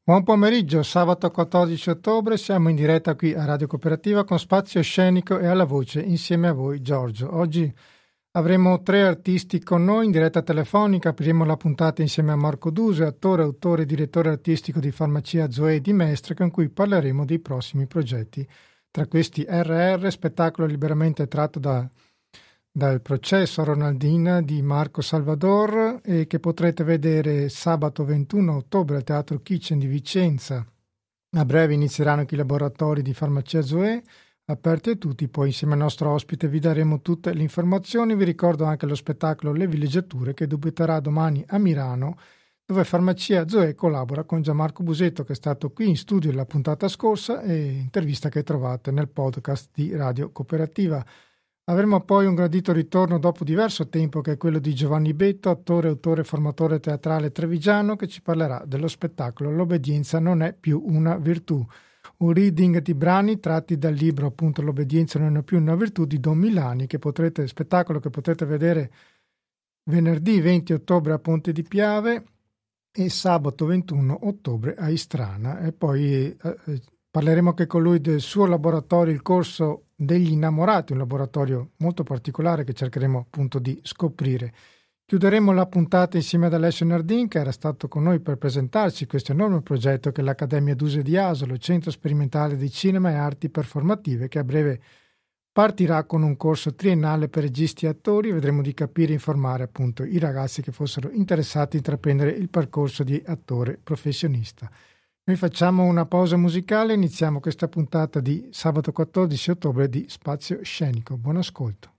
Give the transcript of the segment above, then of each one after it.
Buon pomeriggio, sabato 14 ottobre, siamo in diretta qui a Radio Cooperativa con Spazio Scenico e alla voce insieme a voi Giorgio. Oggi avremo 3 artisti con noi in diretta telefonica, apriremo la puntata insieme a Marco Duse, attore, autore e direttore artistico di Farmacia Zoe di Mestre, con cui parleremo dei prossimi progetti. Tra questi RR, spettacolo liberamente tratto dal processo a Ronaldina di Marco Salvador e che potrete vedere sabato 21 ottobre al Teatro Kitchen di Vicenza. A breve inizieranno anche i laboratori di Farmacia Zoe, aperti a tutti, poi insieme al nostro ospite vi daremo tutte le informazioni. Vi ricordo anche lo spettacolo Le Villeggiature che debutterà domani a Milano, dove Farmacia Zoe collabora con Gianmarco Busetto, che è stato qui in studio la puntata scorsa, e intervista che trovate nel podcast di Radio Cooperativa. Avremo poi un gradito ritorno dopo diverso tempo, che è quello di Giovanni Betto, attore, autore e formatore teatrale trevigiano, che ci parlerà dello spettacolo L'obbedienza non è più una virtù. Un reading di brani tratti dal libro appunto L'obbedienza non è più una virtù di Don Milani, spettacolo che potrete vedere venerdì 20 ottobre a Ponte di Piave e sabato 21 ottobre a Istrana. E poi parleremo anche con lui del suo laboratorio, il corso degli innamorati, un laboratorio molto particolare che cercheremo appunto di scoprire. Chiuderemo la puntata insieme ad Alessio Nardin, che era stato con noi per presentarci questo enorme progetto che è l'Accademia Duse di Asolo, Centro Sperimentale di Cinema e Arti Performative, che a breve partirà con un corso triennale per registi e attori. Vedremo di capire e informare appunto i ragazzi che fossero interessati a intraprendere il percorso di attore professionista. Noi facciamo una pausa musicale e iniziamo questa puntata di sabato 14 ottobre di Spazio Scenico. Buon ascolto.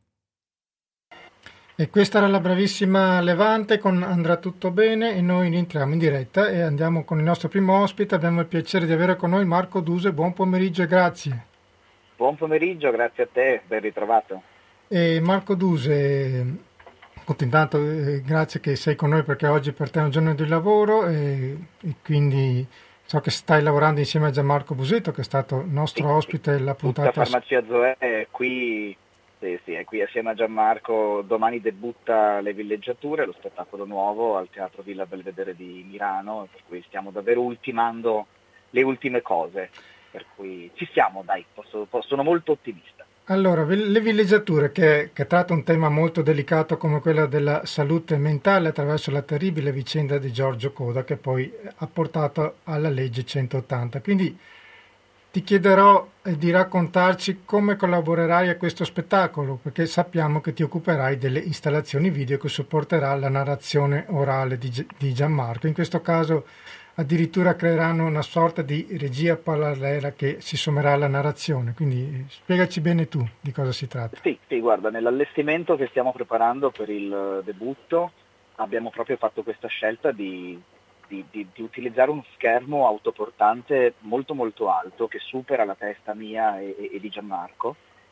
E questa era la bravissima Levante con Andrà tutto bene, e noi rientriamo in diretta e andiamo con il nostro primo ospite. Abbiamo il piacere di avere con noi Marco Duse. Buon pomeriggio e grazie. Buon pomeriggio, grazie a te, ben ritrovato. E Marco Duse, intanto grazie che sei con noi, perché oggi per te è un giorno di lavoro e quindi so che stai lavorando insieme a Gianmarco Busetto, che è stato nostro ospite la puntata. Tutta Farmacia Zoe è qui, è qui assieme a Gianmarco. Domani debutta Le Villeggiature, lo spettacolo nuovo al Teatro Villa Belvedere di Milano, per cui stiamo davvero ultimando le ultime cose, per cui ci siamo, dai, sono molto ottimista. Allora, Le Villeggiature, che tratta un tema molto delicato come quello della salute mentale attraverso la terribile vicenda di Giorgio Coda, che poi ha portato alla legge 180. Quindi ti chiederò di raccontarci come collaborerai a questo spettacolo, perché sappiamo che ti occuperai delle installazioni video che supporterà la narrazione orale di Gianmarco. In questo caso addirittura creeranno una sorta di regia parallela che si sommerà alla narrazione, quindi spiegaci bene tu di cosa si tratta. Sì, guarda, nell'allestimento che stiamo preparando per il debutto abbiamo proprio fatto questa scelta di utilizzare uno schermo autoportante molto molto alto che supera la testa mia e di Gianmarco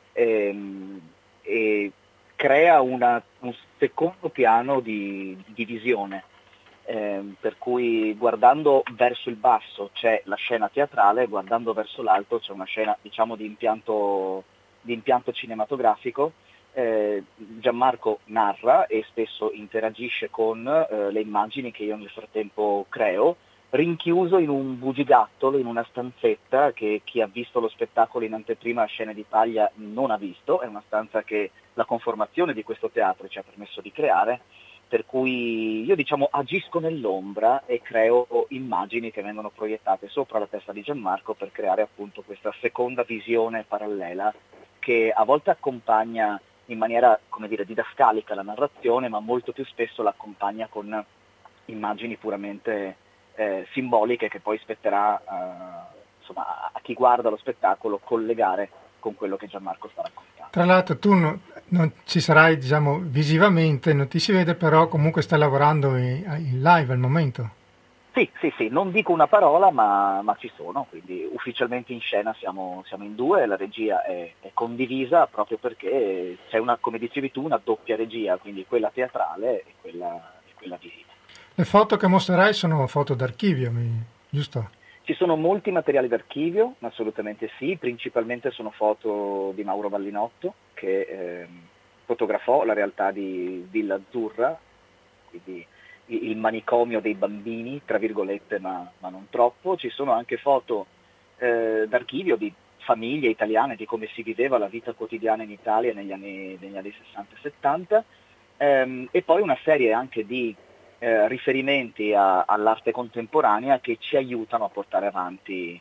e crea un secondo piano di visione. Per cui guardando verso il basso c'è la scena teatrale, guardando verso l'alto c'è una scena, diciamo, di impianto cinematografico. Gianmarco narra e spesso interagisce con le immagini che io nel frattempo creo, rinchiuso in un bugigattolo, in una stanzetta che chi ha visto lo spettacolo in anteprima a Scene d'Italia non ha visto. È una stanza che la conformazione di questo teatro ci ha permesso di creare, per cui io, diciamo, agisco nell'ombra e creo immagini che vengono proiettate sopra la testa di Gianmarco per creare appunto questa seconda visione parallela che a volte accompagna in maniera, come dire, didascalica la narrazione, ma molto più spesso l'accompagna con immagini puramente simboliche che poi spetterà a chi guarda lo spettacolo collegare con quello che Gianmarco sta raccontando. Tra l'altro tu non ci sarai, diciamo, visivamente, non ti si vede, però comunque stai lavorando in live al momento. Sì, non dico una parola, ma ci sono, quindi ufficialmente in scena siamo in 2, la regia è condivisa proprio perché c'è una, come dicevi tu, una doppia regia, quindi quella teatrale e quella visiva. Le foto che mostrerai sono foto d'archivio, giusto? Ci sono molti materiali d'archivio, assolutamente sì, principalmente sono foto di Mauro Vallinotto che fotografò la realtà di Villa Azzurra, quindi il manicomio dei bambini, tra virgolette, ma non troppo. Ci sono anche foto d'archivio di famiglie italiane, di come si viveva la vita quotidiana in Italia negli anni 60 e 70, e poi una serie anche di riferimenti all'arte contemporanea che ci aiutano a portare avanti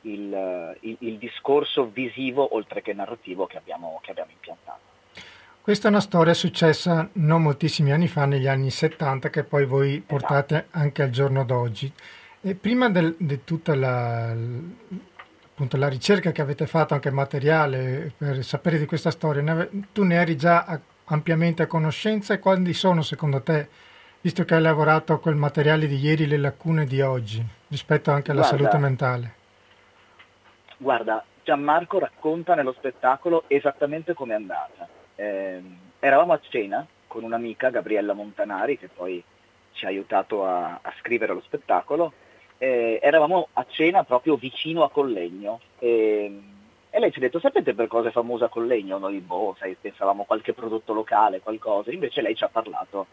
il discorso visivo oltre che narrativo che abbiamo impiantato. Questa è una storia successa non moltissimi anni fa, negli anni 70, che poi voi portate anche al giorno d'oggi. E prima di tutta appunto, la ricerca che avete fatto, anche materiale, per sapere di questa storia, tu ne eri già ampiamente a conoscenza, e quali sono secondo te, visto che hai lavorato a quel materiale di ieri, le lacune di oggi, rispetto anche alla salute mentale? Guarda, Gianmarco racconta nello spettacolo esattamente come è andata. Eravamo a cena con un'amica, Gabriella Montanari, che poi ci ha aiutato a scrivere lo spettacolo. Eravamo a cena proprio vicino a Collegno e lei ci ha detto: sapete per cosa è famosa Collegno? Noi pensavamo qualche prodotto locale, qualcosa. Invece lei ci ha parlato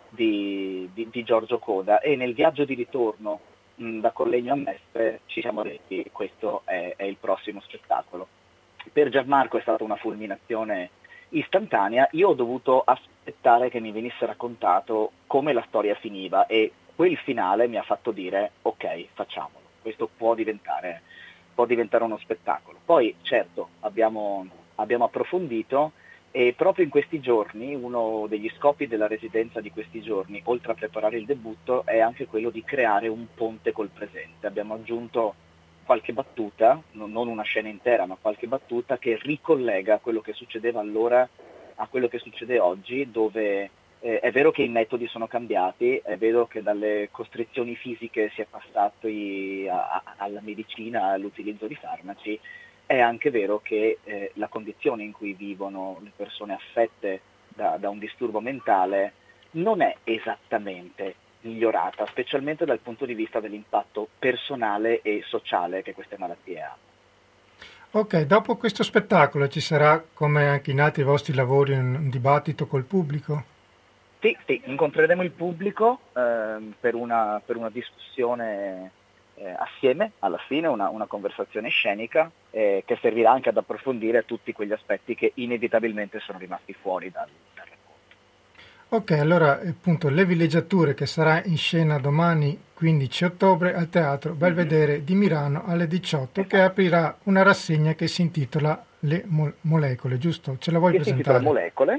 di Giorgio Coda, e nel viaggio di ritorno da Collegno a Mestre ci siamo detti: questo è il prossimo spettacolo. Per Gianmarco è stata una fulminazione istantanea. Io ho dovuto aspettare che mi venisse raccontato come la storia finiva, e quel finale mi ha fatto dire: ok, facciamolo, questo può diventare uno spettacolo. Poi certo abbiamo approfondito, e proprio in questi giorni uno degli scopi della residenza di questi giorni, oltre a preparare il debutto, è anche quello di creare un ponte col presente. Abbiamo aggiunto qualche battuta, non una scena intera, ma qualche battuta che ricollega quello che succedeva allora a quello che succede oggi, dove è vero che i metodi sono cambiati, è vero che dalle costrizioni fisiche si è passati alla medicina, all'utilizzo di farmaci. È anche vero che la condizione in cui vivono le persone affette da un disturbo mentale non è esattamente migliorata, specialmente dal punto di vista dell'impatto personale e sociale che queste malattie hanno. Ok, dopo questo spettacolo ci sarà, come anche in altri vostri lavori, un dibattito col pubblico? Sì, incontreremo il pubblico per una discussione assieme, alla fine, una conversazione scenica che servirà anche ad approfondire tutti quegli aspetti che inevitabilmente sono rimasti fuori dal racconto. Ok, allora appunto Le Villeggiature, che sarà in scena domani 15 ottobre al Teatro Belvedere di Milano alle 18, che aprirà una rassegna che si intitola Le Molecole, giusto? Ce la vuoi presentare? Si intitola Molecole,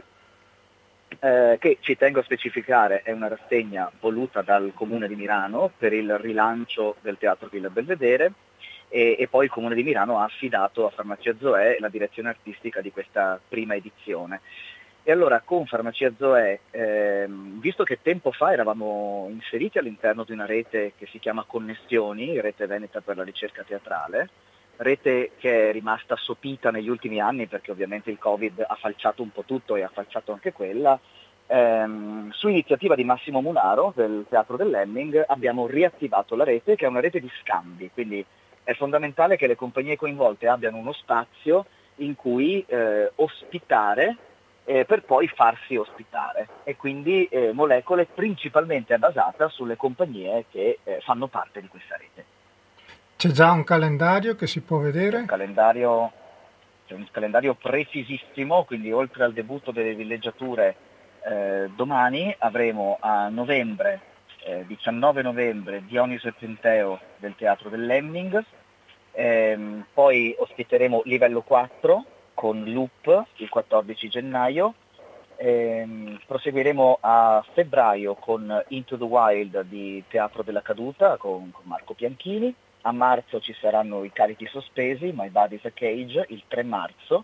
che ci tengo a specificare è una rassegna voluta dal Comune di Milano per il rilancio del Teatro Villa Belvedere, e poi il Comune di Milano ha affidato a Farmacia Zoè la direzione artistica di questa prima edizione. E allora con Farmacia Zoè, visto che tempo fa eravamo inseriti all'interno di una rete che si chiama Connessioni, rete veneta per la ricerca teatrale, rete che è rimasta sopita negli ultimi anni perché ovviamente il Covid ha falciato un po' tutto e ha falciato anche quella, su iniziativa di Massimo Munaro del Teatro dell'Hemming abbiamo riattivato la rete, che è una rete di scambi, quindi è fondamentale che le compagnie coinvolte abbiano uno spazio in cui ospitare per poi farsi ospitare, e quindi Molecole principalmente è basata sulle compagnie che fanno parte di questa rete. C'è già un calendario che si può vedere? C'è un calendario precisissimo, quindi oltre al debutto delle villeggiature domani avremo a novembre, 19 novembre, Dioniso e Penteo del Teatro dell'Hemming, poi ospiteremo Livello 4 con Loop il 14 gennaio, proseguiremo a febbraio con Into the Wild di Teatro della Caduta con Marco Bianchini. A marzo ci saranno I Carichi Sospesi, My Body's a Cage, il 3 marzo.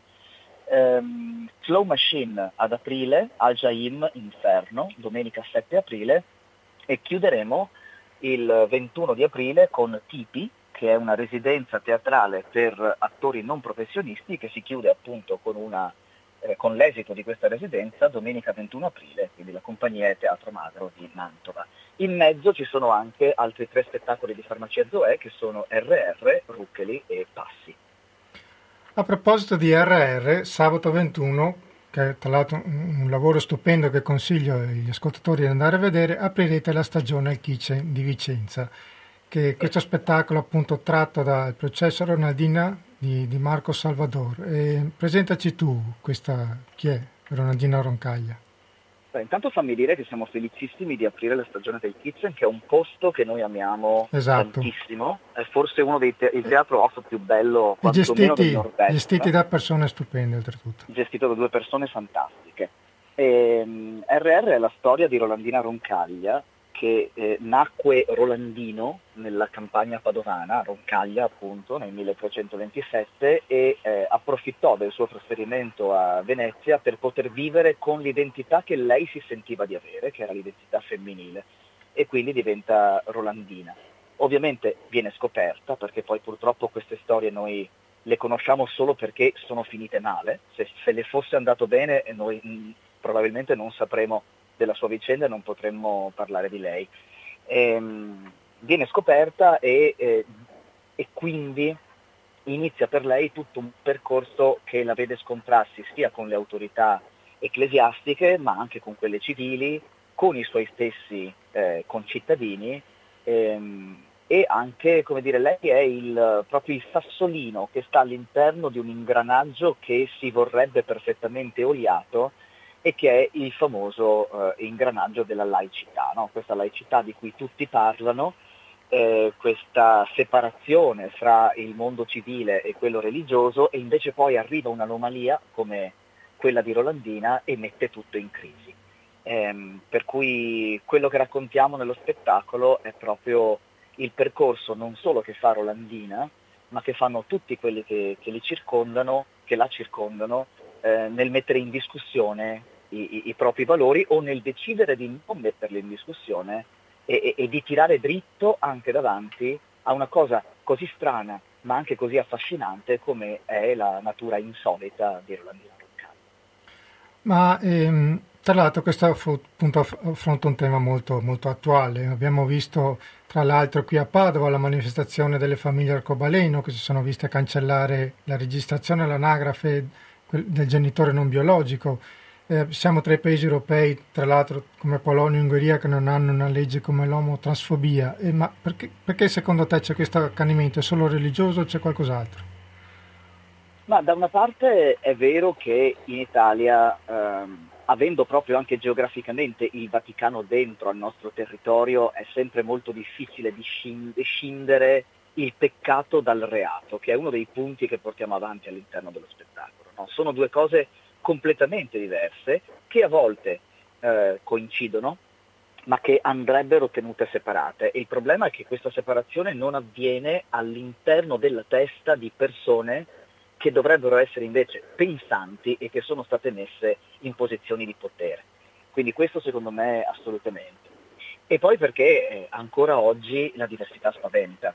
Slow Machine ad aprile, Al Jaim Inferno, domenica 7 aprile, e chiuderemo il 21 di aprile con Tipi, che è una residenza teatrale per attori non professionisti che si chiude appunto con l'esito di questa residenza domenica 21 aprile, quindi la compagnia è Teatro Magro di Mantova. In mezzo ci sono anche altri 3 spettacoli di Farmacia Zoè che sono RR, Ruccheli e Passi. A proposito di RR, sabato 21 che è tra l'altro un lavoro stupendo che consiglio agli ascoltatori di andare a vedere, aprirete la stagione al Kitchen di Vicenza, che questo spettacolo appunto tratto dal processo Ronaldina di Marco Salvador. Presentaci tu chi è Ronaldina Roncaglia? Intanto fammi dire che siamo felicissimi di aprire la stagione del Kitchen, che è un posto che noi amiamo Esatto. tantissimo, è forse uno dei il teatro off più bello, E quantomeno del nord-est, gestiti da persone stupende oltretutto. gestito da due persone fantastiche. RR è la storia di Rolandina Roncaglia, che nacque Rolandino nella campagna padovana, Roncaglia appunto, nel 1327 e approfittò del suo trasferimento a Venezia per poter vivere con l'identità che lei si sentiva di avere, che era l'identità femminile, e quindi diventa Rolandina. Ovviamente viene scoperta, perché poi purtroppo queste storie noi le conosciamo solo perché sono finite male. Se le fosse andato bene noi probabilmente non sapremo della sua vicenda e non potremmo parlare di lei. Viene scoperta e quindi inizia per lei tutto un percorso che la vede scontrarsi sia con le autorità ecclesiastiche ma anche con quelle civili, con i suoi stessi concittadini, e anche, come dire, lei è proprio il sassolino che sta all'interno di un ingranaggio che si vorrebbe perfettamente oliato e che è il famoso ingranaggio della laicità, no? Questa laicità di cui tutti parlano, questa separazione fra il mondo civile e quello religioso, e invece poi arriva un'anomalia come quella di Rolandina e mette tutto in crisi. Per cui quello che raccontiamo nello spettacolo è proprio il percorso non solo che fa Rolandina, ma che fanno tutti quelli che li circondano, che la circondano, nel mettere in discussione i propri valori o nel decidere di non metterli in discussione e di tirare dritto anche davanti a una cosa così strana ma anche così affascinante come è la natura insolita di Rolandina Roncaglia. Ma tra l'altro questo appunto affronta un tema molto, molto attuale. Abbiamo visto tra l'altro qui a Padova la manifestazione delle famiglie arcobaleno che si sono viste cancellare la registrazione all'anagrafe del genitore non biologico. Siamo tra i paesi europei, tra l'altro come Polonia e Ungheria, che non hanno una legge come l'omotransfobia. Ma perché secondo te c'è questo accanimento? È solo religioso o c'è qualcos'altro? Ma da una parte è vero che in Italia, avendo proprio anche geograficamente il Vaticano dentro al nostro territorio, è sempre molto difficile scindere il peccato dal reato, che è uno dei punti che portiamo avanti all'interno dello spettacolo, no? Sono due cose completamente diverse che a volte coincidono, ma che andrebbero tenute separate. E il problema è che questa separazione non avviene all'interno della testa di persone che dovrebbero essere invece pensanti e che sono state messe in posizioni di potere. Quindi questo secondo me assolutamente. E poi perché ancora oggi la diversità spaventa,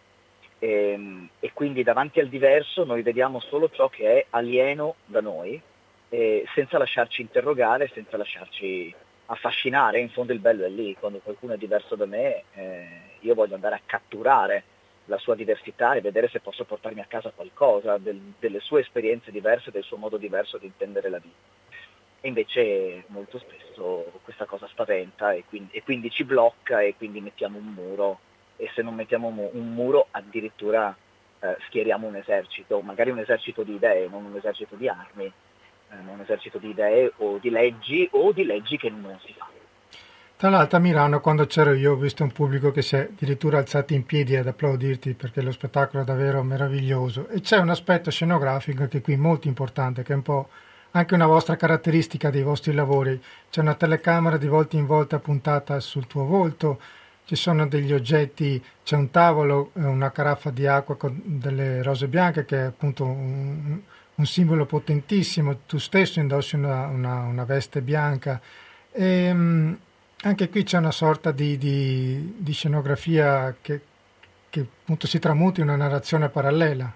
e quindi davanti al diverso noi vediamo solo ciò che è alieno da noi, senza lasciarci interrogare, senza lasciarci affascinare. In fondo il bello è lì, quando qualcuno è diverso da me, io voglio andare a catturare la sua diversità e vedere se posso portarmi a casa qualcosa delle sue esperienze diverse, del suo modo diverso di intendere la vita. E invece molto spesso questa cosa spaventa e quindi ci blocca e quindi mettiamo un muro, e se non mettiamo un muro addirittura schieriamo un esercito, magari un esercito di idee, non un esercito di armi, un esercito di idee o di leggi che non si fanno. Tra l'altro a Milano, quando c'ero io, ho visto un pubblico che si è addirittura alzato in piedi ad applaudirti perché lo spettacolo è davvero meraviglioso. E c'è un aspetto scenografico che è qui molto importante, che è un po' anche una vostra caratteristica dei vostri lavori. C'è una telecamera di volta in volta puntata sul tuo volto, ci sono degli oggetti, c'è un tavolo, una caraffa di acqua con delle rose bianche che è appunto un simbolo potentissimo. Tu stesso indossi una veste bianca. Anche qui c'è una sorta di scenografia che appunto si tramuta in una narrazione parallela.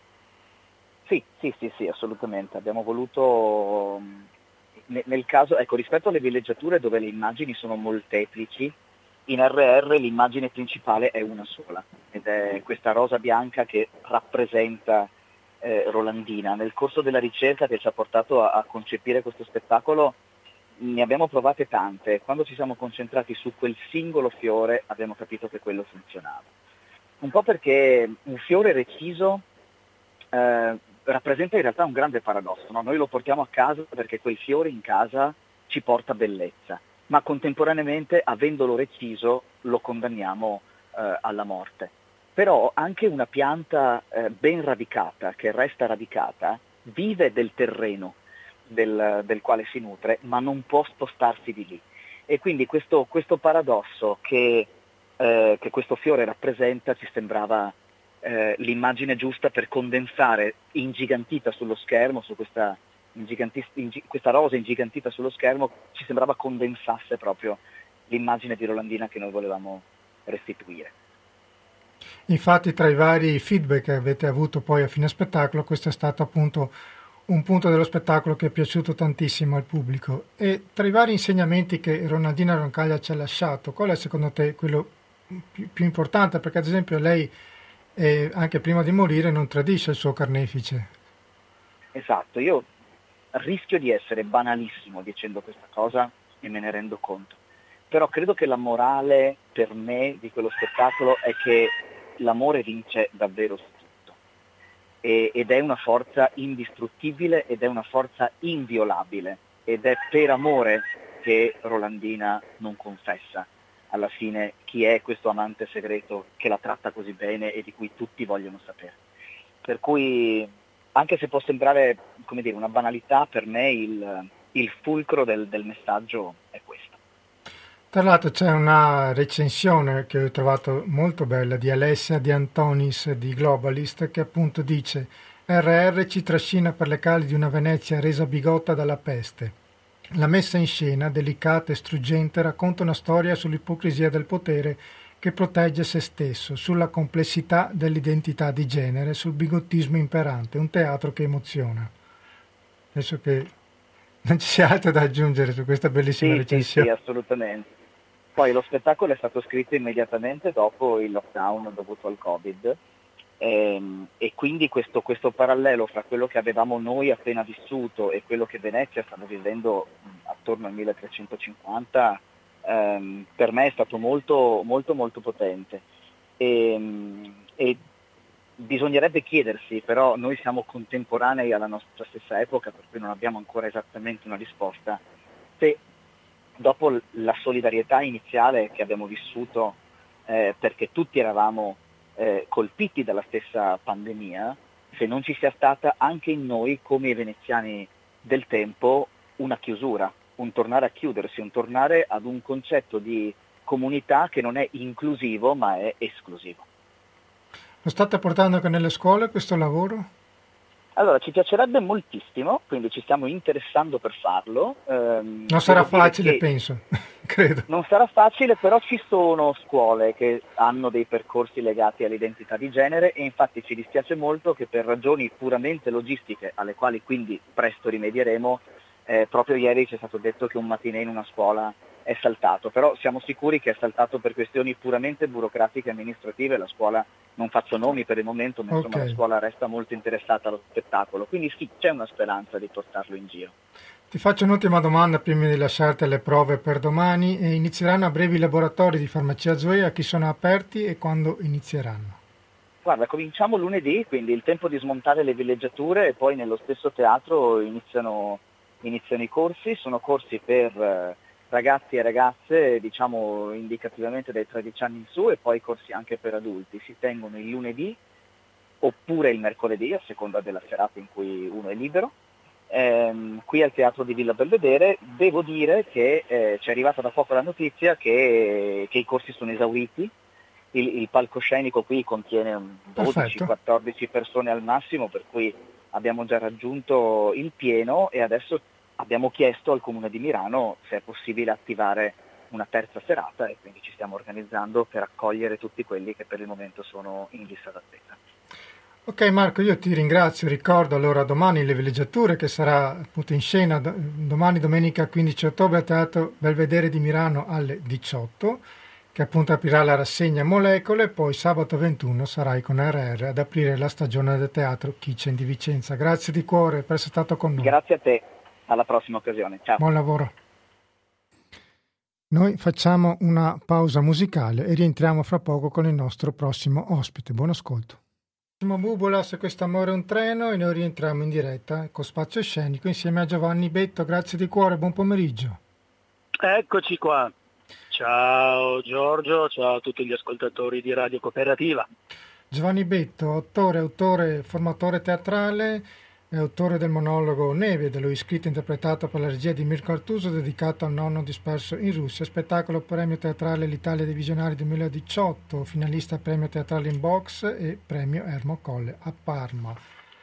Sì, assolutamente. Abbiamo voluto, nel caso, ecco, rispetto alle villeggiature dove le immagini sono molteplici, in RR l'immagine principale è una sola, ed è questa rosa bianca che rappresenta rolandina. Nel corso della ricerca che ci ha portato a concepire questo spettacolo ne abbiamo provate tante. Quando ci siamo concentrati su quel singolo fiore abbiamo capito che quello funzionava. Un po' perché un fiore reciso rappresenta in realtà un grande paradosso, no? Noi lo portiamo a casa perché quel fiore in casa ci porta bellezza, ma contemporaneamente, avendolo reciso, lo condanniamo alla morte. Però anche una pianta ben radicata, che resta radicata, vive del terreno del quale si nutre, ma non può spostarsi di lì. E quindi questo paradosso che questo fiore rappresenta ci sembrava l'immagine giusta per condensare ingigantita sullo schermo, su questa rosa ingigantita sullo schermo, ci sembrava condensasse proprio l'immagine di Rolandina che noi volevamo restituire. Infatti, tra i vari feedback che avete avuto poi a fine spettacolo, questo è stato appunto un punto dello spettacolo che è piaciuto tantissimo al pubblico. E tra i vari insegnamenti che Rolandina Roncaglia ci ha lasciato, qual è secondo te quello più importante? Perché ad esempio lei anche prima di morire non tradisce il suo carnefice. Esatto, io rischio di essere banalissimo dicendo questa cosa e me ne rendo conto, però credo che la morale per me di quello spettacolo è che l'amore vince davvero su tutto ed è una forza indistruttibile ed è una forza inviolabile ed è per amore che Rolandina non confessa alla fine chi è questo amante segreto che la tratta così bene e di cui tutti vogliono sapere. Per cui, anche se può sembrare, come dire, una banalità, per me il fulcro del messaggio è questo. Tra l'altro c'è una recensione che ho trovato molto bella di Alessia De Antonis di Globalist, che appunto dice: RR ci trascina per le calli di una Venezia resa bigotta dalla peste. La messa in scena, delicata e struggente, racconta una storia sull'ipocrisia del potere che protegge se stesso, sulla complessità dell'identità di genere, sul bigottismo imperante, un teatro che emoziona. Penso che non ci sia altro da aggiungere su questa bellissima recensione. Sì, assolutamente. Poi lo spettacolo è stato scritto immediatamente dopo il lockdown dovuto al Covid e quindi questo parallelo fra quello che avevamo noi appena vissuto e quello che Venezia stava vivendo attorno al 1350 per me è stato molto molto molto potente e bisognerebbe chiedersi, però noi siamo contemporanei alla nostra stessa epoca, per cui non abbiamo ancora esattamente una risposta, se dopo la solidarietà iniziale che abbiamo vissuto perché tutti eravamo colpiti dalla stessa pandemia, se non ci sia stata anche in noi, come i veneziani del tempo, una chiusura, un tornare a chiudersi, un tornare ad un concetto di comunità che non è inclusivo ma è esclusivo. Lo state portando anche nelle scuole questo lavoro? Allora, ci piacerebbe moltissimo, quindi ci stiamo interessando per farlo. Non sarà facile, penso, credo. Non sarà facile, però ci sono scuole che hanno dei percorsi legati all'identità di genere e infatti ci dispiace molto che per ragioni puramente logistiche, alle quali quindi presto rimedieremo, proprio ieri ci è stato detto che un matinee in una scuola è saltato, però siamo sicuri che è saltato per questioni puramente burocratiche e amministrative. La scuola, non faccio nomi per il momento, ma insomma la scuola resta molto interessata allo spettacolo, quindi sì, c'è una speranza di portarlo in giro. Ti faccio un'ultima domanda prima di lasciarti alle prove per domani. Inizieranno a breve i laboratori di farmacia Zoe, a chi sono aperti e quando inizieranno? Guarda, cominciamo lunedì, quindi il tempo di smontare le villeggiature e poi nello stesso teatro iniziano i corsi, sono corsi per ragazzi e ragazze, diciamo indicativamente dai 13 anni in su, e poi corsi anche per adulti. Si tengono il lunedì oppure il mercoledì, a seconda della serata in cui uno è libero, qui al Teatro di Villa Belvedere. Devo dire che ci è arrivata da poco la notizia che i corsi sono esauriti, il palcoscenico qui contiene 12-14 persone al massimo, per cui abbiamo già raggiunto il pieno e adesso abbiamo chiesto al Comune di Mirano se è possibile attivare una terza serata e quindi ci stiamo organizzando per accogliere tutti quelli che per il momento sono in lista d'attesa. Ok Marco, io ti ringrazio, ricordo allora domani le villeggiature che sarà appunto in scena domani domenica 15 ottobre al Teatro Belvedere di Mirano alle 18, che che appunto aprirà la rassegna Molecole, e poi sabato 21 sarai con RR ad aprire la stagione del teatro Kitchen di Vicenza. Grazie di cuore per essere stato con noi. Grazie a te, alla prossima occasione. Ciao. Buon lavoro. Noi facciamo una pausa musicale e rientriamo fra poco con il nostro prossimo ospite. Buon ascolto. Bubola, se questo amore è un treno, e noi rientriamo in diretta con Spazio Scenico insieme a Giovanni Betto. Grazie di cuore, buon pomeriggio. Eccoci qua. Ciao Giorgio, ciao a tutti gli ascoltatori di Radio Cooperativa. Giovanni Betto, autore, formatore teatrale, è autore del monologo Neve, dello scritto e interpretato per la regia di Mirko Artuso, dedicato al nonno disperso in Russia, spettacolo premio teatrale l'Italia dei Visionari 2018, finalista premio teatrale in box e premio Ermo Colle a Parma.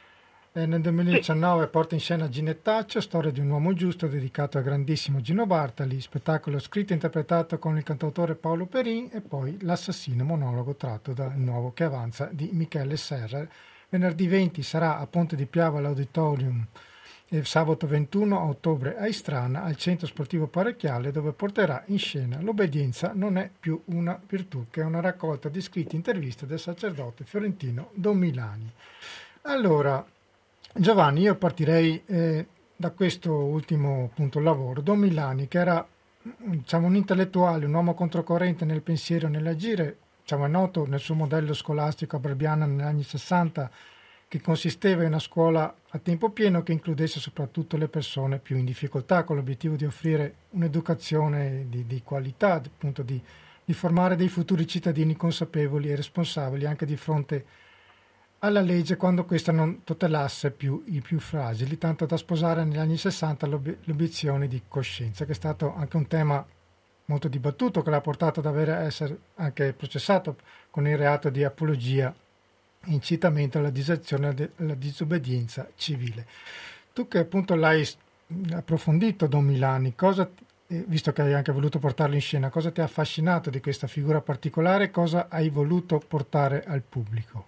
Nel 2019 porta in scena Ginettaccio, storia di un uomo giusto, dedicato al grandissimo Gino Bartali, spettacolo scritto e interpretato con il cantautore Paolo Perin, e poi L'assassino, monologo tratto dal Nuovo che avanza di Michele Serrer. Venerdì 20 sarà a Ponte di Piave all'Auditorium e sabato 21 ottobre a Istrana al Centro Sportivo Parecchiale, dove porterà in scena L'obbedienza non è più una virtù, che è una raccolta di scritti e interviste del sacerdote fiorentino Don Milani. Allora, Giovanni, io partirei da questo ultimo punto lavoro. Don Milani, che era un intellettuale, un uomo controcorrente nel pensiero e nell'agire, è noto nel suo modello scolastico a Barbiana negli anni 60, che consisteva in una scuola a tempo pieno che includesse soprattutto le persone più in difficoltà, con l'obiettivo di offrire un'educazione di qualità, appunto di formare dei futuri cittadini consapevoli e responsabili anche di fronte alla legge, quando questa non tutelasse più i più fragili, tanto da sposare negli anni 60 l'obiezione di coscienza, che è stato anche un tema molto dibattuto, che l'ha portato ad essere anche processato con il reato di apologia, incitamento alla diserzione e alla disobbedienza civile. Tu che appunto l'hai approfondito, Don Milani, visto che hai anche voluto portarlo in scena, cosa ti ha affascinato di questa figura particolare, cosa hai voluto portare al pubblico?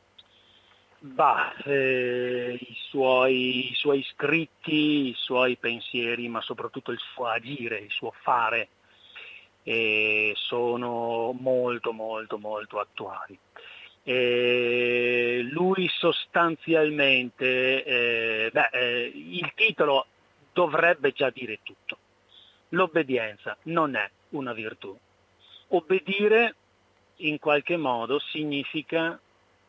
I suoi scritti, i suoi pensieri, ma soprattutto il suo agire, il suo fare, sono molto molto molto attuali. Lui sostanzialmente, il titolo dovrebbe già dire tutto. L'obbedienza non è una virtù. Obbedire in qualche modo significa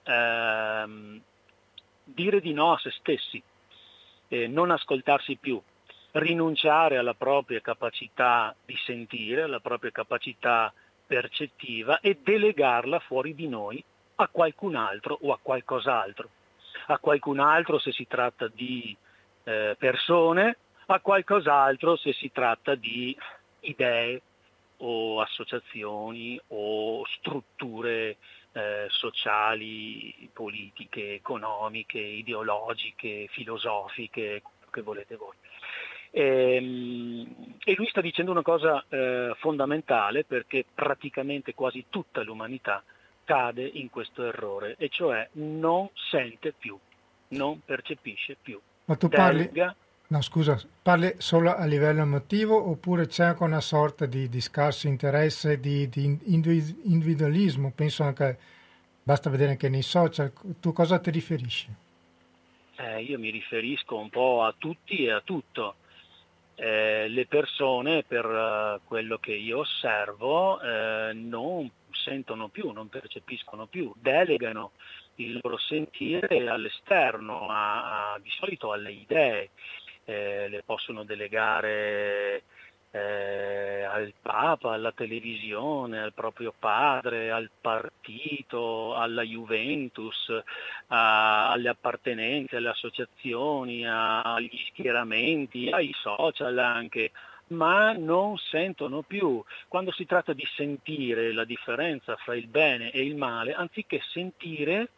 dire di no a se stessi, non ascoltarsi più, rinunciare alla propria capacità di sentire, alla propria capacità percettiva e delegarla fuori di noi a qualcun altro o a qualcos'altro. A qualcun altro se si tratta di persone, a qualcos'altro se si tratta di idee o associazioni o strutture sociali, politiche, economiche, ideologiche, filosofiche, che volete voi. E lui sta dicendo una cosa fondamentale, perché praticamente quasi tutta l'umanità cade in questo errore, e cioè non sente più, non percepisce più. Ma tu parli solo a livello emotivo, oppure c'è anche una sorta di scarso interesse, di individualismo? Penso anche, basta vedere anche nei social. Tu cosa ti riferisci? Io mi riferisco un po' a tutti e a tutto. Le persone, per quello che io osservo, non sentono più, non percepiscono più, delegano il loro sentire all'esterno, di solito alle idee. Le possono delegare al Papa, alla televisione, al proprio padre, al partito, alla Juventus, alle appartenenze, alle associazioni, agli schieramenti, ai social anche, ma non sentono più. Quando si tratta di sentire la differenza fra il bene e il male, anziché sentire,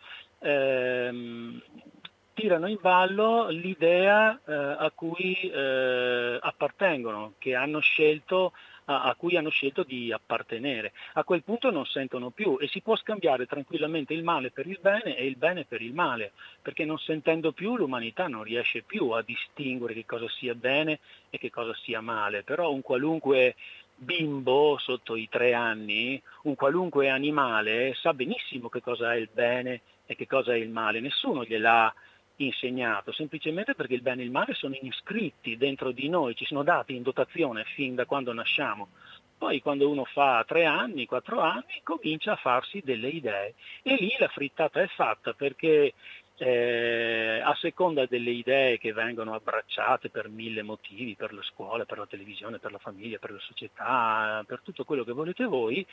tirano in ballo l'idea a cui appartengono, che hanno scelto, a cui hanno scelto di appartenere. A quel punto non sentono più, e si può scambiare tranquillamente il male per il bene e il bene per il male, perché non sentendo più l'umanità non riesce più a distinguere che cosa sia bene e che cosa sia male. Però un qualunque bimbo sotto i 3 anni, un qualunque animale, sa benissimo che cosa è il bene e che cosa è il male. Nessuno gliel'ha insegnato, semplicemente perché il bene e il male sono iscritti dentro di noi, ci sono dati in dotazione fin da quando nasciamo. Poi quando uno fa 3 anni, 4 anni, comincia a farsi delle idee e lì la frittata è fatta, perché a seconda delle idee che vengono abbracciate per 1000 motivi, per la scuola, per la televisione, per la famiglia, per la società, per tutto quello che volete voi,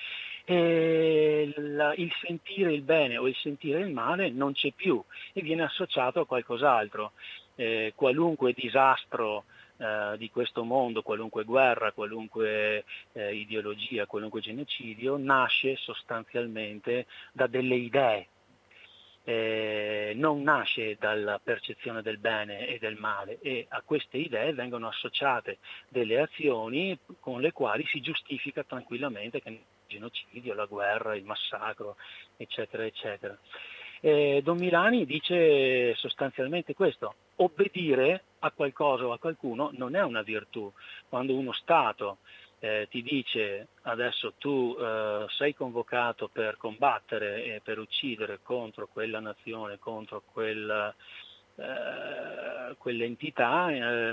il sentire il bene o il sentire il male non c'è più e viene associato a qualcos'altro. Qualunque disastro di questo mondo, qualunque guerra, qualunque ideologia, qualunque genocidio, nasce sostanzialmente da delle idee. Non nasce dalla percezione del bene e del male, e a queste idee vengono associate delle azioni con le quali si giustifica tranquillamente che il genocidio, la guerra, il massacro, eccetera, eccetera. Don Milani dice sostanzialmente questo: obbedire a qualcosa o a qualcuno non è una virtù. Quando uno Stato ti dice adesso tu sei convocato per combattere e per uccidere contro quella nazione, contro quell'entità,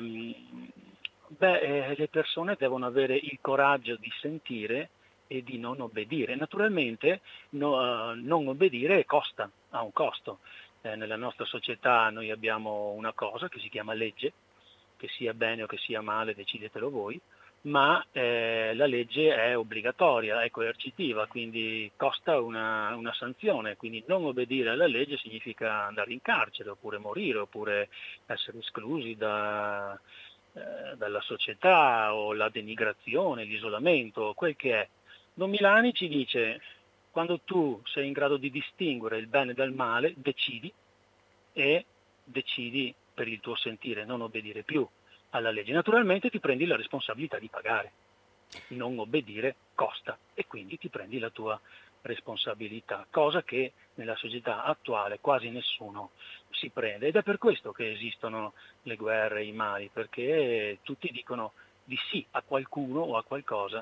le persone devono avere il coraggio di sentire e di non obbedire. Naturalmente non obbedire costa, ha un costo. Nella nostra società noi abbiamo una cosa che si chiama legge, che sia bene o che sia male decidetelo voi, ma la legge è obbligatoria, è coercitiva, quindi costa una sanzione, quindi non obbedire alla legge significa andare in carcere, oppure morire, oppure essere esclusi dalla società, o la denigrazione, l'isolamento, quel che è. Don Milani ci dice: quando tu sei in grado di distinguere il bene dal male, decidi per il tuo sentire, non obbedire più alla legge. Naturalmente ti prendi la responsabilità di pagare, non obbedire costa e quindi ti prendi la tua responsabilità, cosa che nella società attuale quasi nessuno si prende, ed è per questo che esistono le guerre e i mali, perché tutti dicono di sì a qualcuno o a qualcosa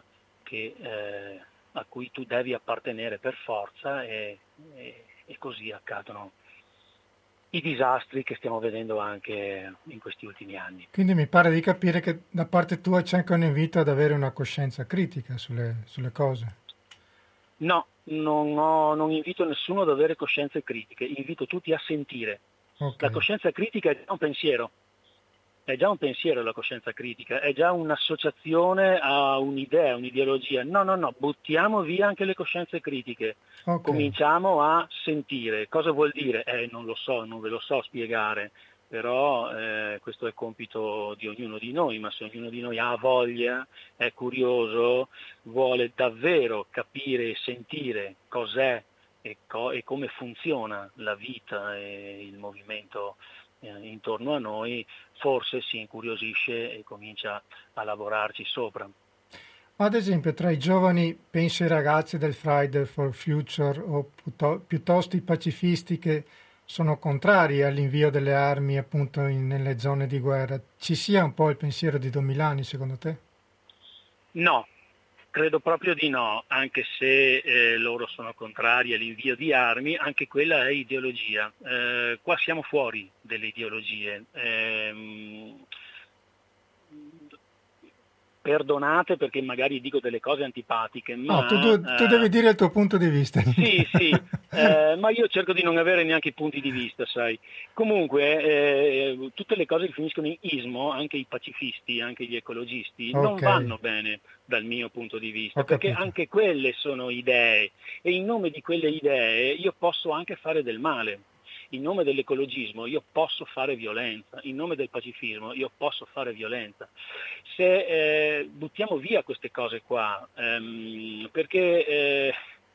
a cui tu devi appartenere per forza, e così accadono i disastri che stiamo vedendo anche in questi ultimi anni. Quindi mi pare di capire che da parte tua c'è anche un invito ad avere una coscienza critica sulle cose. No, non invito nessuno ad avere coscienze critiche, invito tutti a sentire. Okay. La coscienza critica è già un pensiero. È già un pensiero la coscienza critica, è già un'associazione a un'idea, un'ideologia. No, buttiamo via anche le coscienze critiche. Okay. Cominciamo a sentire. Cosa vuol dire? Non lo so, non ve lo so spiegare, però questo è compito di ognuno di noi, ma se ognuno di noi ha voglia, è curioso, vuole davvero capire e sentire cos'è e come funziona la vita e il movimento intorno a noi, forse si incuriosisce e comincia a lavorarci sopra. Ad esempio, tra i giovani, penso ai ragazzi del Friday for Future o piuttosto i pacifisti che sono contrari all'invio delle armi appunto nelle zone di guerra, ci sia un po' il pensiero di Don Milani, secondo te? No, credo proprio di no, anche se loro sono contrari all'invio di armi, anche quella è ideologia. Qua siamo fuori delle ideologie. Perdonate perché magari dico delle cose antipatiche, ma... No, tu devi dire il tuo punto di vista. Sì, ma io cerco di non avere neanche i punti di vista, sai. Comunque, tutte le cose che finiscono in ismo, anche i pacifisti, anche gli ecologisti, non vanno bene dal mio punto di vista, perché anche quelle sono idee, e in nome di quelle idee io posso anche fare del male. In nome dell'ecologismo io posso fare violenza, in nome del pacifismo io posso fare violenza. Se buttiamo via queste cose qua, perché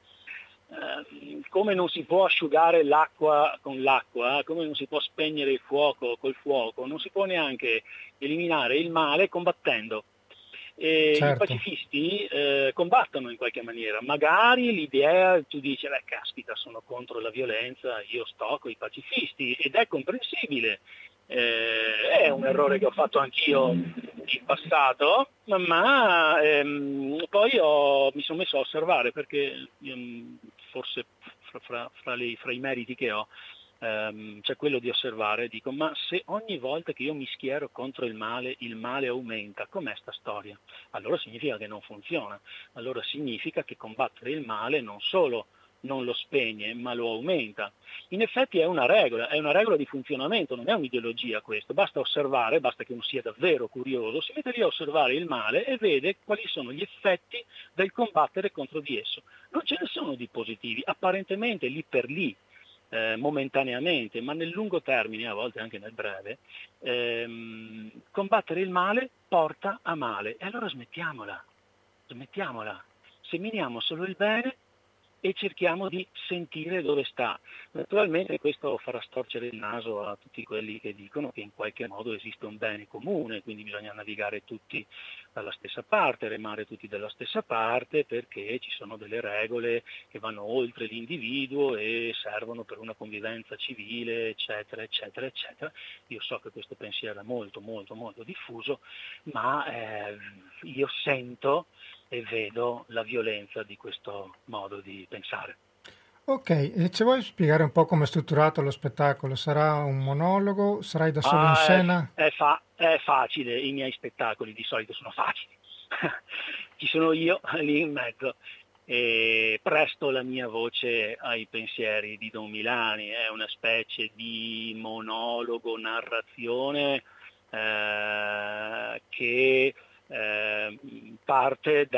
come non si può asciugare l'acqua con l'acqua, come non si può spegnere il fuoco col fuoco, non si può neanche eliminare il male combattendo. E certo. I pacifisti combattono in qualche maniera, magari l'idea, tu dici, caspita, sono contro la violenza, io sto con i pacifisti, ed è comprensibile, È un errore che ho fatto anch'io in passato, ma poi mi sono messo a osservare, perché forse fra i meriti che ho c'è quello di osservare. Dico, ma se ogni volta che io mi schiero contro il male aumenta, com'è sta storia? Allora significa che non funziona, allora significa che combattere il male non solo non lo spegne, ma lo aumenta. In effetti è una regola di funzionamento, non è un'ideologia questo, basta osservare, basta che uno sia davvero curioso, si mette lì a osservare il male e vede quali sono gli effetti del combattere contro di esso. Non ce ne sono di positivi, apparentemente lì per lì, momentaneamente, ma nel lungo termine, a volte anche nel breve, combattere il male porta a male, e allora smettiamola, seminiamo solo il bene e cerchiamo di sentire dove sta. Naturalmente questo farà storcere il naso a tutti quelli che dicono che in qualche modo esiste un bene comune, quindi bisogna navigare tutti dalla stessa parte, remare tutti dalla stessa parte, perché ci sono delle regole che vanno oltre l'individuo e servono per una convivenza civile, eccetera, eccetera, eccetera. Io so che questo pensiero è molto, molto, molto diffuso, ma io sento e vedo la violenza di questo modo di pensare. Ok, e ci vuoi spiegare un po' come è strutturato lo spettacolo? Sarà un monologo? Sarai da solo in scena? È facile, i miei spettacoli di solito sono facili. Ci sono io lì in mezzo e presto la mia voce ai pensieri di Don Milani, è una specie di monologo, narrazione che parte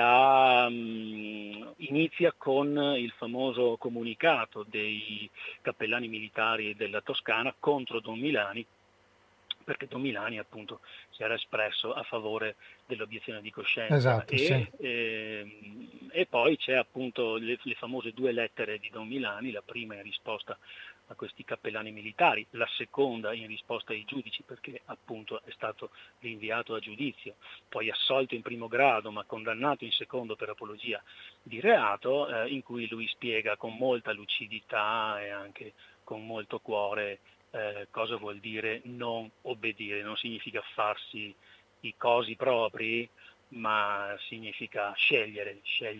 inizia con il famoso comunicato dei cappellani militari della Toscana contro Don Milani, perché Don Milani appunto si era espresso a favore dell'obiezione di coscienza. Esatto, sì. E poi c'è appunto le famose 2 lettere di Don Milani, la prima in risposta a questi cappellani militari, la seconda in risposta ai giudici, perché appunto è stato rinviato a giudizio, poi assolto in primo grado ma condannato in secondo per apologia di reato, in cui lui spiega con molta lucidità e anche con molto cuore cosa vuol dire non obbedire. Non significa farsi i cosi propri, ma significa scegliere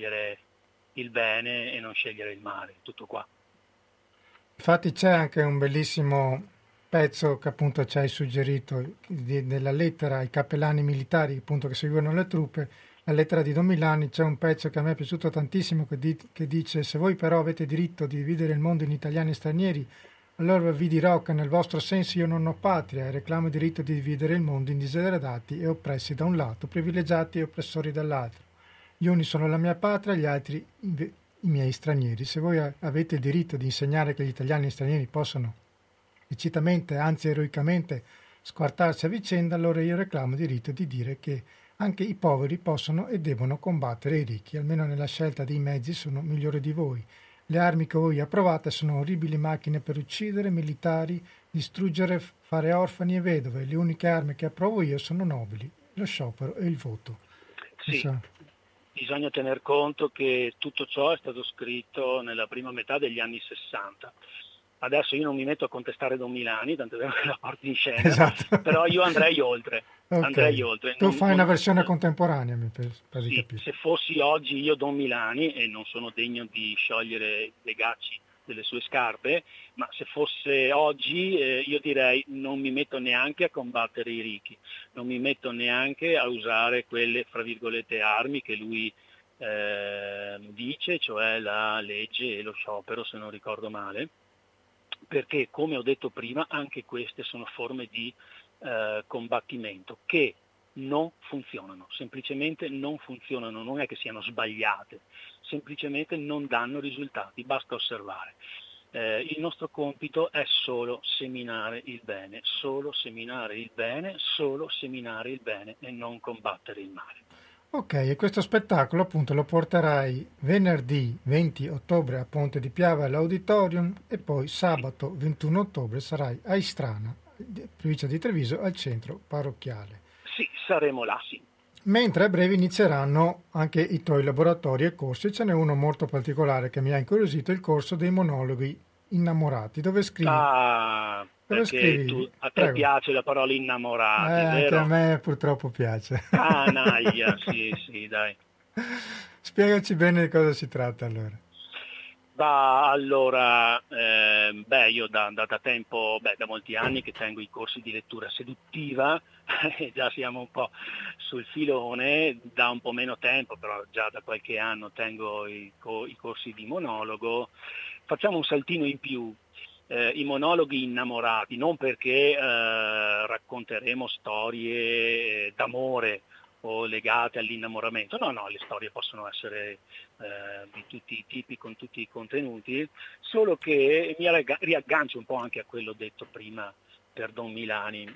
il bene e non scegliere il male, tutto qua. Infatti c'è anche un bellissimo pezzo che appunto ci hai suggerito della lettera ai cappellani militari appunto che seguono le truppe, la lettera di Don Milani. C'è un pezzo che a me è piaciuto tantissimo che dice: se voi però avete diritto di dividere il mondo in italiani e stranieri, allora vi dirò che nel vostro senso io non ho patria e reclamo il diritto di dividere il mondo in diseredati e oppressi da un lato, privilegiati e oppressori dall'altro. Gli uni sono la mia patria, gli altri i miei stranieri. Se voi avete il diritto di insegnare che gli italiani e gli stranieri possono lecitamente, anzi eroicamente, squartarsi a vicenda, allora io reclamo il diritto di dire che anche i poveri possono e devono combattere i ricchi, almeno nella scelta dei mezzi sono migliori di voi. Le armi che voi approvate sono orribili macchine per uccidere, militari, distruggere, fare orfani e vedove. Le uniche armi che approvo io sono nobili, lo sciopero e il voto. Sì. Bisogna tener conto che tutto ciò è stato scritto nella prima metà degli anni 60. Adesso io non mi metto a contestare Don Milani, tanto è vero che la porti in scena, esatto. Però io andrei oltre. Okay. Andrei oltre. Tu fai una versione contemporanea, mi pare sì, capire. Se fossi oggi io Don Milani, e non sono degno di sciogliere le gacci delle sue scarpe, ma se fosse oggi io direi non mi metto neanche a combattere i ricchi, non mi metto neanche a usare quelle, fra virgolette, armi che lui dice, cioè la legge e lo sciopero, se non ricordo male, perché come ho detto prima anche queste sono forme di combattimento che non funzionano, semplicemente non funzionano, non è che siano sbagliate, semplicemente non danno risultati, basta osservare. Il nostro compito è solo seminare il bene, solo seminare il bene, solo seminare il bene e non combattere il male. Ok, e questo spettacolo appunto lo porterai venerdì 20 ottobre a Ponte di Piave all'Auditorium e poi sabato 21 ottobre sarai a Istrana, provincia di Treviso, al centro parrocchiale. Sì, saremo là, sì. Mentre a breve inizieranno anche i tuoi laboratori e corsi. Ce n'è uno molto particolare che mi ha incuriosito, il corso dei monologhi innamorati, dove scrivi Dove perché scrivi? a te Prego. piace la parola innamorati, Anche a vero? me purtroppo piace. Ah, naia, sì, sì, dai. Spiegaci bene di cosa si tratta allora. Bah, allora, io da tempo, da molti anni che tengo i corsi di lettura seduttiva, e già siamo un po' sul filone, da un po' meno tempo, però già da qualche anno tengo i corsi di monologo. Facciamo un saltino in più, i monologhi innamorati, non perché racconteremo storie d'amore o legate all'innamoramento, no, no, le storie possono essere di tutti i tipi, con tutti i contenuti, solo che mi riaggancio un po' anche a quello detto prima per Don Milani.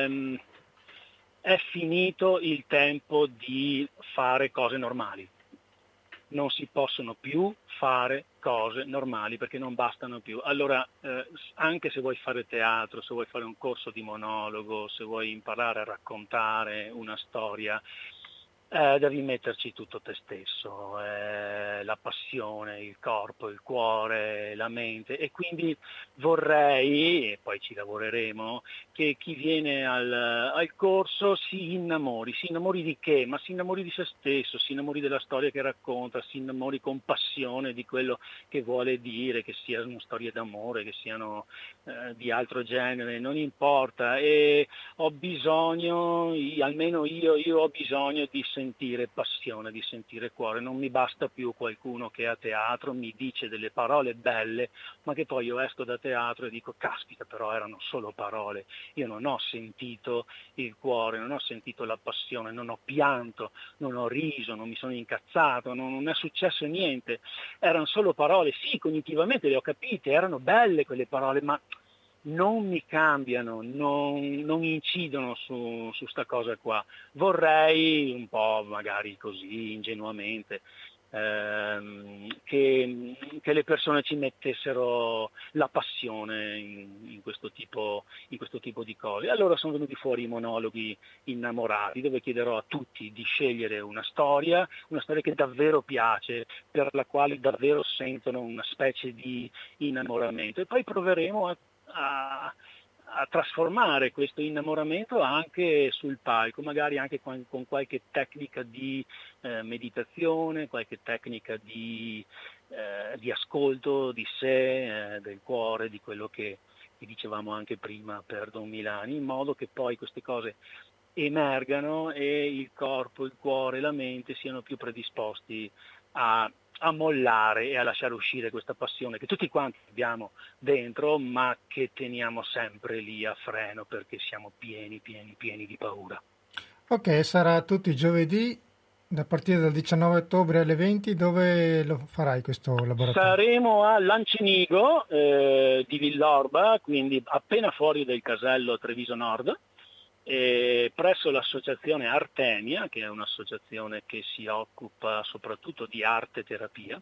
È finito il tempo di fare cose normali. Non si possono più fare cose normali perché non bastano più. Allora, anche se vuoi fare teatro, se vuoi fare un corso di monologo, se vuoi imparare a raccontare una storia, devi metterci tutto te stesso, la passione, il corpo, il cuore, la mente, e quindi vorrei, e poi ci lavoreremo, che chi viene al corso si innamori di che? Ma si innamori di se stesso, si innamori della storia che racconta, si innamori con passione di quello che vuole dire, che siano storie d'amore, che siano di altro genere, non importa, e ho bisogno, almeno io ho bisogno di sentire passione, di sentire cuore, non mi basta più qualcuno che a teatro mi dice delle parole belle, ma che poi io esco da teatro e dico caspita, però erano solo parole, io non ho sentito il cuore, non ho sentito la passione, non ho pianto, non ho riso, non mi sono incazzato, non è successo niente, erano solo parole, sì, cognitivamente le ho capite, erano belle quelle parole, ma non mi cambiano, non incidono su sta cosa qua. Vorrei un po', magari così ingenuamente, che le persone ci mettessero la passione in questo tipo di cose. Allora sono venuti fuori i monologhi innamorati, dove chiederò a tutti di scegliere una storia che davvero piace, per la quale davvero sentono una specie di innamoramento, e poi proveremo a trasformare questo innamoramento anche sul palco, magari anche con qualche tecnica di meditazione, qualche tecnica di ascolto di sé, del cuore, di quello che dicevamo anche prima per Don Milani, in modo che poi queste cose emergano e il corpo, il cuore, la mente siano più predisposti a mollare e a lasciare uscire questa passione che tutti quanti abbiamo dentro, ma che teniamo sempre lì a freno perché siamo pieni di paura. Ok, sarà tutti i giovedì da partire dal 19 ottobre alle 20. Dove lo farai questo laboratorio? Saremo a Lancenigo di Villorba, quindi appena fuori del casello Treviso Nord, presso l'associazione Artemia, che è un'associazione che si occupa soprattutto di arte e terapia,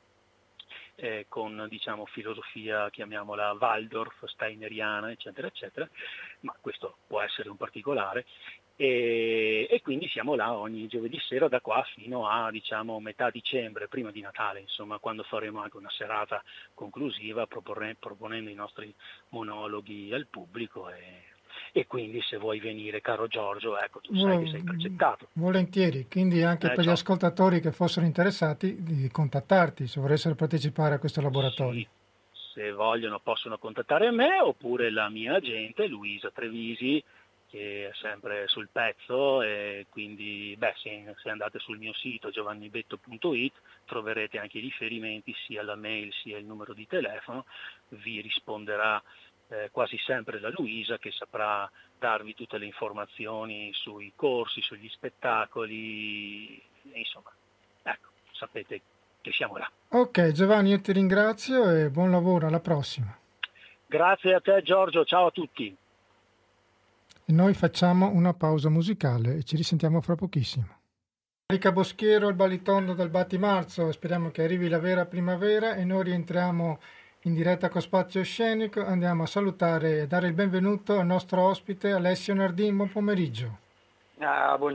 con filosofia, chiamiamola Waldorf, steineriana, eccetera, eccetera, ma questo può essere un particolare, e quindi siamo là ogni giovedì sera da qua fino a metà dicembre, prima di Natale, insomma, quando faremo anche una serata conclusiva proponendo i nostri monologhi al pubblico, e quindi se vuoi venire, caro Giorgio, ecco, tu sai che sei progettato. Volentieri, quindi anche per gli Ciao. ascoltatori che fossero interessati di contattarti se volessero partecipare a questo laboratorio. Sì, se vogliono possono contattare me oppure la mia agente Luisa Trevisi, che è sempre sul pezzo, e quindi se andate sul mio sito giovannibetto.it troverete anche i riferimenti, sia la mail sia il numero di telefono. Vi risponderà quasi sempre la Luisa, che saprà darvi tutte le informazioni sui corsi, sugli spettacoli, insomma, ecco, sapete che siamo là. Ok Giovanni, io ti ringrazio e buon lavoro, alla prossima. Grazie a te Giorgio, ciao a tutti. E noi facciamo una pausa musicale e ci risentiamo fra pochissimo. Erika Boschiero, il baritono del Battimarzo, speriamo che arrivi la vera primavera e noi rientriamo in diretta con Spazio Scenico. Andiamo a salutare e dare il benvenuto al nostro ospite Alessio Nardin. Buon pomeriggio.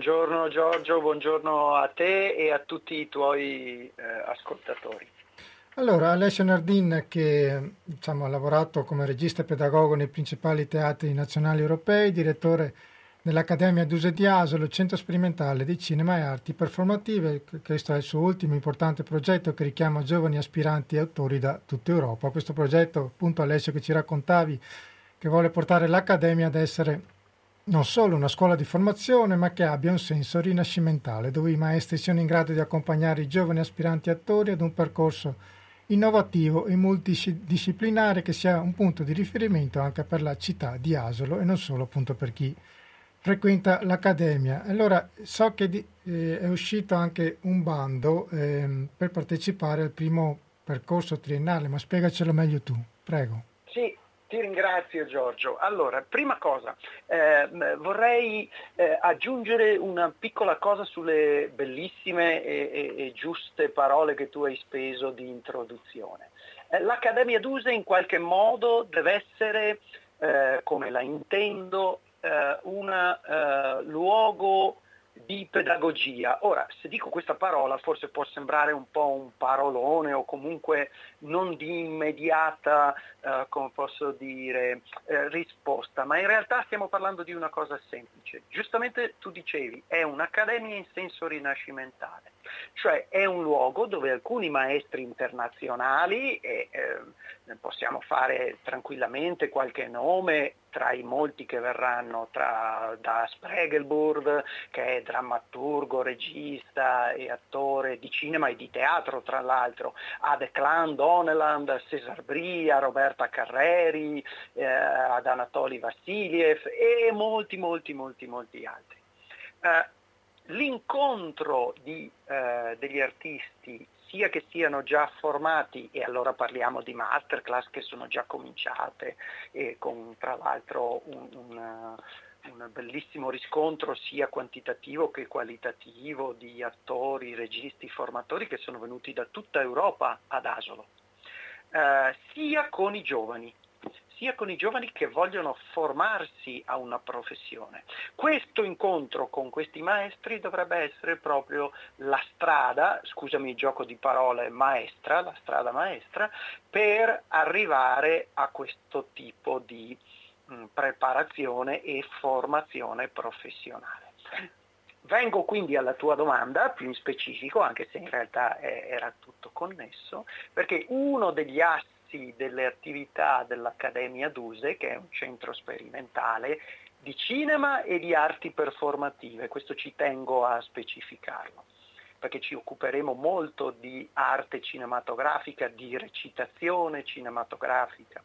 Buongiorno Giorgio, buongiorno a te e a tutti i tuoi ascoltatori. Allora, Alessio Nardin, che diciamo, ha lavorato come regista e pedagogo nei principali teatri nazionali europei, direttore dell'Accademia Duse di Asolo, Centro Sperimentale di Cinema e Arti Performative. Questo è il suo ultimo importante progetto che richiama giovani aspiranti e autori da tutta Europa. Questo progetto, appunto, Alessio, che ci raccontavi, che vuole portare l'Accademia ad essere non solo una scuola di formazione, ma che abbia un senso rinascimentale, dove i maestri siano in grado di accompagnare i giovani aspiranti attori ad un percorso innovativo e multidisciplinare che sia un punto di riferimento anche per la città di Asolo e non solo appunto per chi frequenta l'Accademia. Allora, so che è uscito anche un bando per partecipare al primo percorso triennale, ma spiegacelo meglio tu, prego. Sì, ti ringrazio Giorgio. Allora, prima cosa, vorrei aggiungere una piccola cosa sulle bellissime e giuste parole che tu hai speso di introduzione. L'Accademia Duse in qualche modo deve essere, come la intendo, un luogo di pedagogia. Ora, se dico questa parola forse può sembrare un po' un parolone o comunque non di immediata, come posso dire, risposta, ma in realtà stiamo parlando di una cosa semplice. Giustamente tu dicevi, è un'accademia in senso rinascimentale, cioè è un luogo dove alcuni maestri internazionali, e possiamo fare tranquillamente qualche nome tra i molti che verranno, da Spregelburg, che è drammaturgo, regista e attore di cinema e di teatro tra l'altro, a Declan Donnelland, Cesar Bria, Roberta Carreri, ad Anatoly Vassiliev e molti altri. L'incontro degli artisti, sia che siano già formati, e allora parliamo di masterclass che sono già cominciate e con tra l'altro un bellissimo riscontro sia quantitativo che qualitativo di attori, registi, formatori che sono venuti da tutta Europa ad Asolo, sia con i giovani che vogliono formarsi a una professione. Questo incontro con questi maestri dovrebbe essere proprio la strada, scusami il gioco di parole, maestra, la strada maestra, per arrivare a questo tipo di preparazione e formazione professionale. Vengo quindi alla tua domanda più in specifico, anche se in realtà era tutto connesso, perché uno degli assi delle attività dell'Accademia Duse, che è un centro sperimentale di cinema e di arti performative, questo ci tengo a specificarlo, perché ci occuperemo molto di arte cinematografica, di recitazione cinematografica.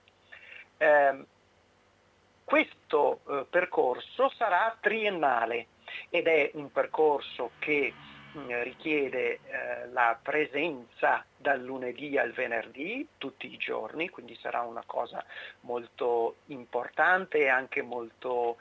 Questo percorso sarà triennale ed è un percorso che richiede la presenza dal lunedì al venerdì tutti i giorni, quindi sarà una cosa molto importante e anche molto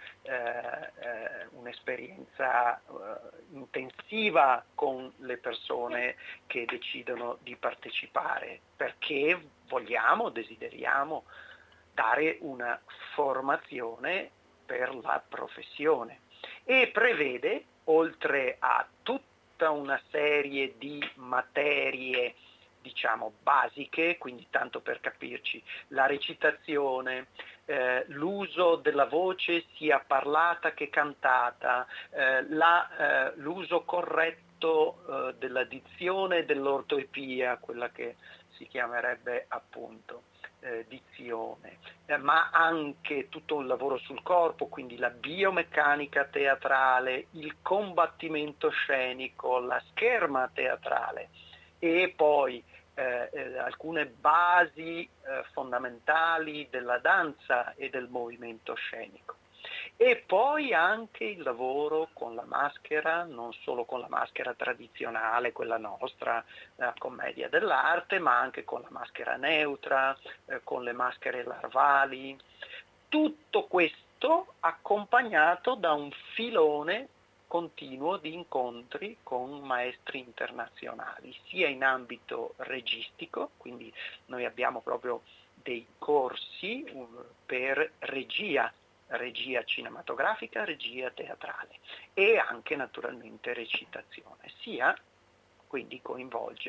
un'esperienza intensiva con le persone che decidono di partecipare, perché desideriamo dare una formazione per la professione e prevede, oltre a tutta una serie di materie diciamo basiche, quindi tanto per capirci, la recitazione, l'uso della voce sia parlata che cantata, l'uso corretto della dizione e dell'ortoepia, quella che si chiamerebbe appunto dizione, ma anche tutto un lavoro sul corpo, quindi la biomeccanica teatrale, il combattimento scenico, la scherma teatrale e poi alcune basi fondamentali della danza e del movimento scenico. E poi anche il lavoro con la maschera, non solo con la maschera tradizionale, quella nostra, commedia dell'arte, ma anche con la maschera neutra, con le maschere larvali. Tutto questo accompagnato da un filone continuo di incontri con maestri internazionali, sia in ambito registico, quindi noi abbiamo proprio dei corsi per regia cinematografica, regia teatrale e anche naturalmente recitazione, sia quindi coinvolge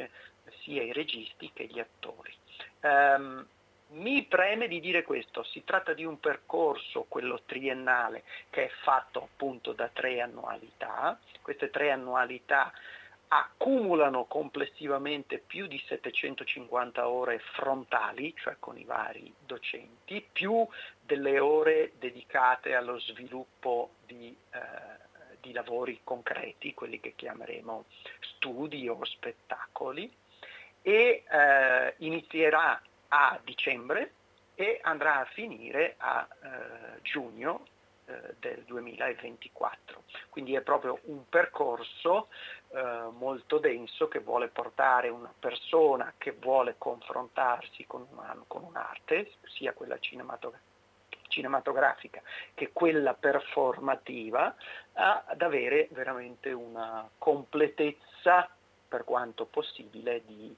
sia i registi che gli attori. Mi preme di dire questo: si tratta di un percorso, quello triennale, che è fatto appunto da 3 annualità. Queste 3 annualità accumulano complessivamente più di 750 ore frontali, cioè con i vari docenti, più delle ore dedicate allo sviluppo di lavori concreti, quelli che chiameremo studi o spettacoli, e inizierà a dicembre e andrà a finire a giugno del 2024. Quindi è proprio un percorso molto denso, che vuole portare una persona che vuole confrontarsi con un'arte, sia quella cinematografica che quella performativa, ad avere veramente una completezza, per quanto possibile, di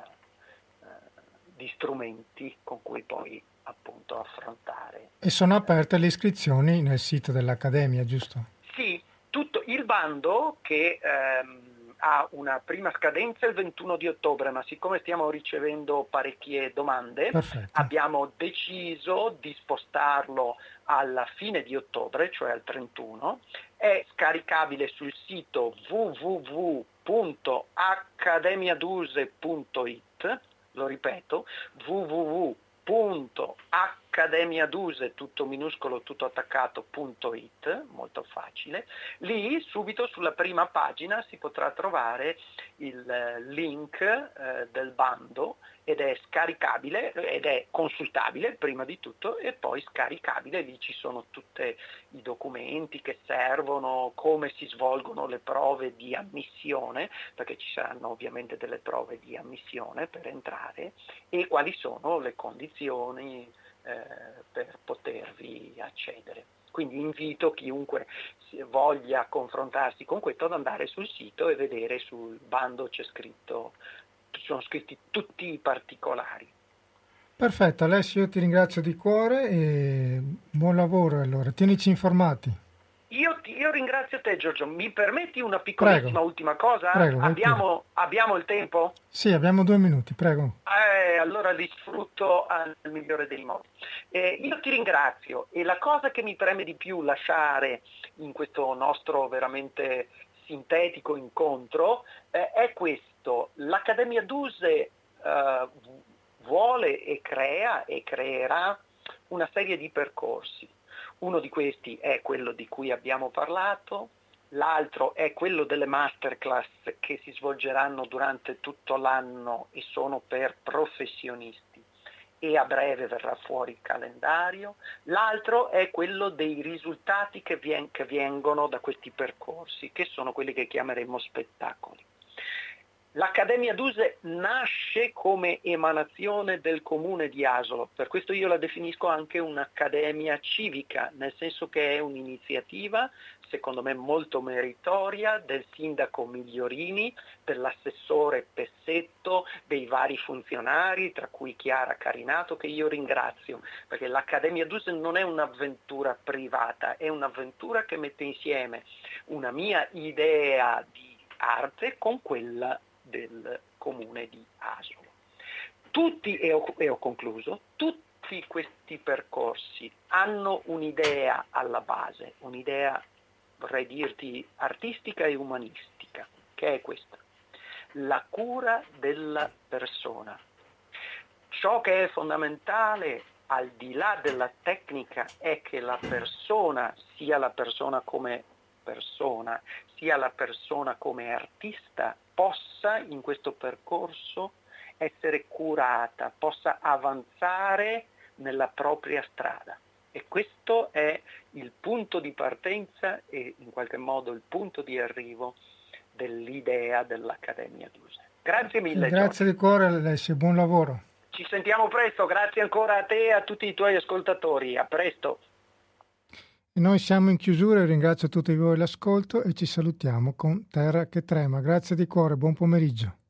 strumenti con cui poi appunto affrontare. E sono aperte le iscrizioni nel sito dell'Accademia, giusto? Sì, tutto il bando, che ha una prima scadenza il 21 di ottobre, ma siccome stiamo ricevendo parecchie domande, Perfetto. abbiamo deciso di spostarlo alla fine di ottobre, cioè al 31. È scaricabile sul sito www.accademiaduse.it, lo ripeto, www.accademiaduse, tutto minuscolo, tutto attaccato.it, molto facile. Lì subito sulla prima pagina si potrà trovare il link del bando, ed è scaricabile ed è consultabile prima di tutto, e poi scaricabile. Lì ci sono tutti i documenti che servono, come si svolgono le prove di ammissione, perché ci saranno ovviamente delle prove di ammissione per entrare, e quali sono le condizioni per potervi accedere. Quindi invito chiunque voglia confrontarsi con questo ad andare sul sito e vedere sul bando sono scritti tutti i particolari. Perfetto, Alessio, io ti ringrazio di cuore e buon lavoro. Allora, tienici informati. Io ringrazio te, Giorgio. Mi permetti una piccolissima ultima cosa? Prego, abbiamo il tempo? Sì, abbiamo 2 minuti, prego. Allora li sfrutto al migliore dei modi. Io ti ringrazio, e la cosa che mi preme di più lasciare in questo nostro veramente sintetico incontro è questo: l'Accademia Duse vuole e crea e creerà una serie di percorsi. Uno di questi è quello di cui abbiamo parlato, l'altro è quello delle masterclass che si svolgeranno durante tutto l'anno e sono per professionisti, e a breve verrà fuori il calendario. L'altro è quello dei risultati che vengono da questi percorsi, che sono quelli che chiameremo spettacoli. L'Accademia Duse nasce come emanazione del comune di Asolo, per questo io la definisco anche un'accademia civica, nel senso che è un'iniziativa, secondo me molto meritoria, del sindaco Migliorini, dell'assessore Pessetto, dei vari funzionari, tra cui Chiara Carinato, che io ringrazio, perché l'Accademia Duse non è un'avventura privata, è un'avventura che mette insieme una mia idea di arte con quella del comune di Asolo. E ho concluso, tutti questi percorsi hanno un'idea alla base, un'idea, vorrei dirti, artistica e umanistica, che è questa: la cura della persona. Ciò che è fondamentale, al di là della tecnica, è che la persona, sia la persona come persona, sia la persona come artista, possa in questo percorso essere curata, possa avanzare nella propria strada. E questo è il punto di partenza e in qualche modo il punto di arrivo dell'idea dell'Accademia Duse. Grazie mille. Grazie di cuore, Alessio, buon lavoro. Ci sentiamo presto, grazie ancora a te e a tutti i tuoi ascoltatori. A presto. E noi siamo in chiusura, ringrazio tutti voi l'ascolto e ci salutiamo con Terra che trema. Grazie di cuore, buon pomeriggio.